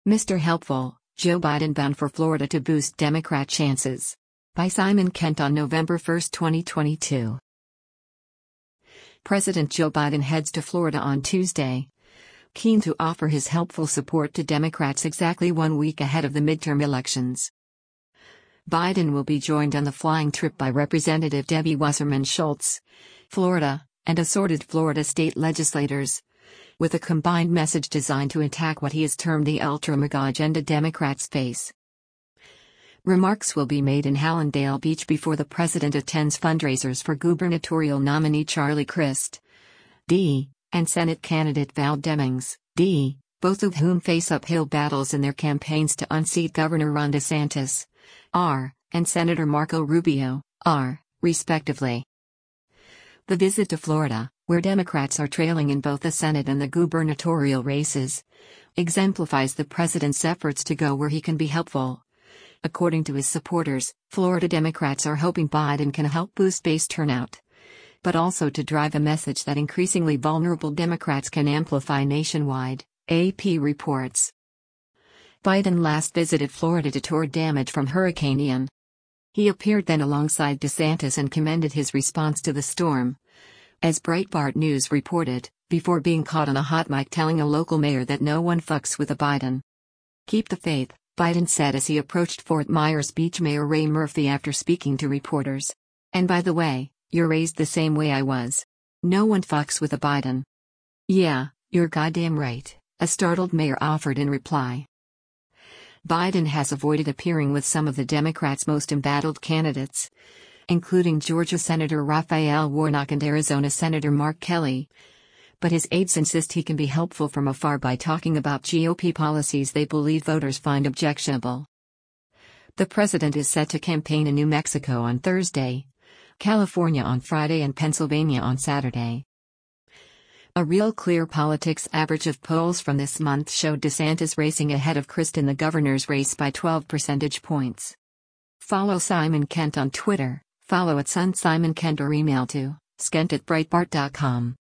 Mr. Helpful, Joe Biden bound for Florida to boost Democrat chances. By Simon Kent on November 1, 2022. President Joe Biden heads to Florida on Tuesday, keen to offer his helpful support to Democrats exactly 1 week ahead of the midterm elections. Biden will be joined on the flying trip by Representative Debbie Wasserman Schultz, Florida, and assorted Florida state legislators, with a combined message designed to attack what he has termed the ultra-MAGA agenda Democrats face. Remarks will be made in Hallandale Beach before the president attends fundraisers for gubernatorial nominee Charlie Crist, D., and Senate candidate Val Demings, D., both of whom face uphill battles in their campaigns to unseat Governor Ron DeSantis, R., and Senator Marco Rubio, R., respectively. The visit to Florida, where Democrats are trailing in both the Senate and the gubernatorial races, exemplifies the president's efforts to go where he can be helpful. According to his supporters, Florida Democrats are hoping Biden can help boost base turnout, but also to drive a message that increasingly vulnerable Democrats can amplify nationwide, AP reports. Biden last visited Florida to tour damage from Hurricane Ian. He appeared then alongside DeSantis and commended his response to the storm, as Breitbart News reported, before being caught on a hot mic telling a local mayor that no one fucks with a Biden. "Keep the faith," Biden said as he approached Fort Myers Beach Mayor Ray Murphy after speaking to reporters. "And by the way, you're raised the same way I was. No one fucks with a Biden." "Yeah, you're goddamn right," a startled mayor offered in reply. Biden has avoided appearing with some of the Democrats' most embattled candidates, including Georgia Senator Raphael Warnock and Arizona Senator Mark Kelly. But his aides insist he can be helpful from afar by talking about GOP policies they believe voters find objectionable. The president is set to campaign in New Mexico on Thursday, California on Friday, and Pennsylvania on Saturday. A Real Clear Politics average of polls from this month showed DeSantis racing ahead of Crist in the governor's race by 12 percentage points. Follow Simon Kent on Twitter, follow @SunSimonKent or email to skent@breitbart.com.